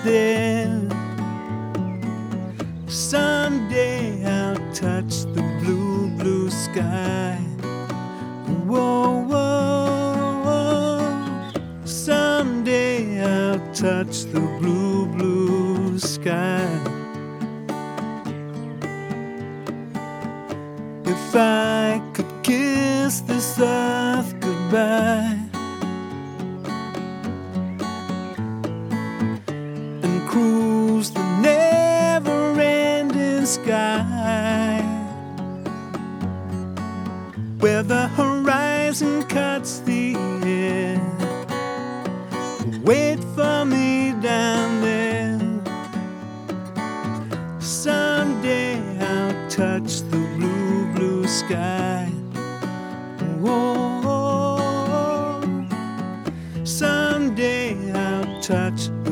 there. Someday I'll touch the blue, blue sky. Whoa, whoa, whoa. Someday I'll touch the blue, blue sky. If I could kiss this earth goodbye and cruise the never-ending sky, where the horizon cuts the air, wait for me down there. Someday I'll touch the blue, blue sky. Whoa, someday I'll touch